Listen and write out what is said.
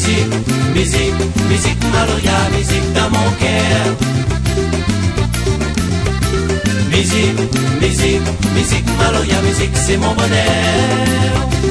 Musique, musique, musique Maloya, musique dans mon cœur. Musique, musique, musique Maloya, musique c'est mon bonheur.